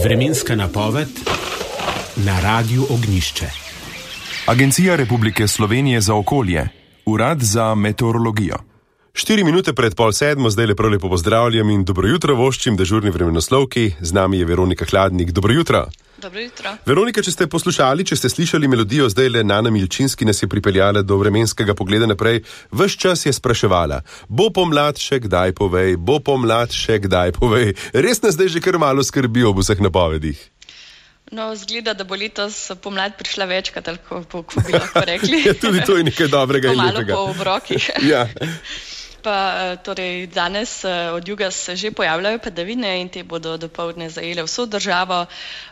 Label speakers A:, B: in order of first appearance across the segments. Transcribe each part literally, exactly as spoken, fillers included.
A: Vremenska napoved na Radiu Ognjišče.
B: Agencija Republike Slovenije za okolje, Urad za meteorologijo.
C: Štiri minute pred pol sedmo, zdaj lepo lepo pozdravljam in dobro jutro voščim dežurni vremenoslovki. Z nami je Veronika Hladnik. Dobro jutro.
D: Dobro jutro.
C: Veronika, če ste poslušali, če ste slišali melodijo, zdaj le Nana Milčinski nas je pripeljala do vremenskega pogleda naprej. Ves čas je spraševala, bo pomlad še kdaj povej, bo pomlad še kdaj povej. Res nas zdaj že kar malo skrbi ob vseh napovedih.
D: No, zgleda, da bo letos pomlad prišla večkrat, tako po, ko bi lahko rekli.
C: Ja, tudi to je nekaj dobrega in lepega.
D: Malo po obrokih.
C: Ja.
D: Pa, torej, danes od juga se že pojavljajo padavine in te bodo dopoldne zajele vso državo.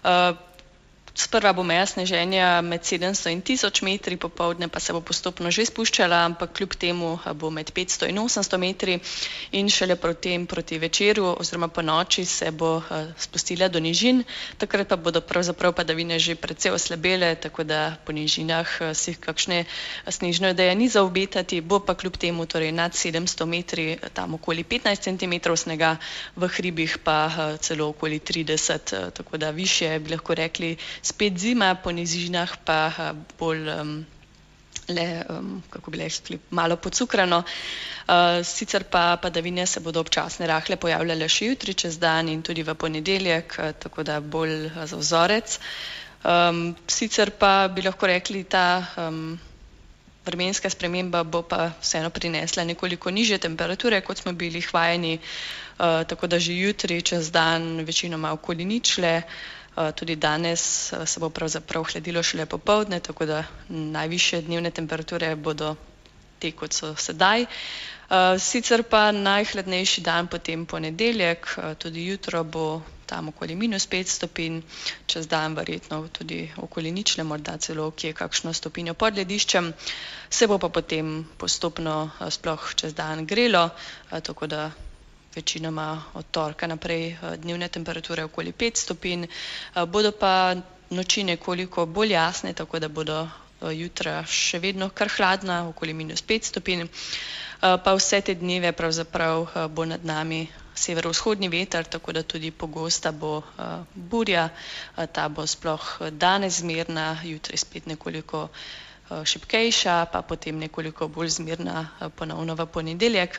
D: Sprva bo meja sneženja med sedemsto in tisoč metri, popoldne pa se bo postopno že spuščala, ampak kljub temu bo med petsto in osemsto metri in šele proti, proti večeru oziroma po noči se bo spustila do nižin. Takrat pa bodo pravzaprav padavine že precej oslabele, tako da po nižinah si kakšne snežne odeje ni za obetati, bo pa kljub temu torej nad sedemsto metri, tam okoli petnajst centimetrov snega, v hribih pa celo okoli trideset, tako da višje bi lahko rekli spet zima, po nižinah pa bolj um, le, um, kako bi rekli, malo pocukrano. Uh, sicer pa padavine se bodo občasne rahle pojavljale še jutri čez dan in tudi v ponedeljek, tako da bolj za vzorec. Um, sicer pa bi lahko rekli, ta um, vremenska sprememba bo pa vseeno prinesla nekoliko nižje temperature, kot smo bili hvajeni, uh, tako da že jutri čez dan večinoma okoli ničle. Uh, tudi danes uh, se bo pravzaprav hladilo šele popoldne, tako da najvišje dnevne temperature bodo te, kot so sedaj. Uh, sicer pa najhladnejši dan potem ponedeljek, uh, tudi jutro bo tam okoli minus pet stopinj, čez dan verjetno tudi okoli ničle, morda celo kje kakšno stopinjo pod lediščem. Se bo pa potem postopno uh, sploh čez dan grelo, uh, tako da večinoma od torka naprej dnevne temperature okoli pet stopinj, bodo pa noči nekoliko bolj jasne, tako da bodo jutra še vedno kar hladna, okoli minus pet stopinj. Pa vse te dneve pravzaprav bo nad nami severovzhodni veter, tako da tudi pogosta bo burja, ta bo sploh danes zmerna, jutri spet nekoliko šibkejša, pa potem nekoliko bolj zmerna ponovno v ponedeljek.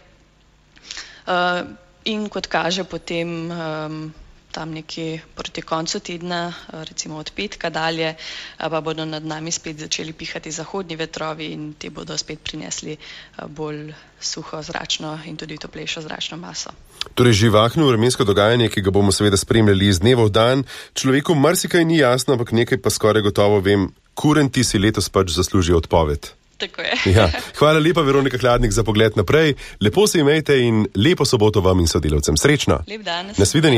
D: Uh, in kot kaže potem um, tam nekje proti koncu tedna, uh, recimo od petka dalje, uh, pa bodo nad nami spet začeli pihati zahodni vetrovi in te bodo spet prinesli uh, bolj suho zračno in tudi toplejšo zračno maso.
C: Torej živahno vremensko dogajanje, ki ga bomo seveda spremljali iz dneva v dan. Človeku marsikaj ni jasno, ampak nekaj pa skoraj gotovo vem, kurenti si letos pač zasluži odpoved.
D: Tako je.
C: Ja. Hvala lepa, Veronika Hladnik, za pogled naprej. Lepo se imejte in lepo soboto vam in sodelavcem. Srečno.
D: Lep dan.
C: Nasvidenje.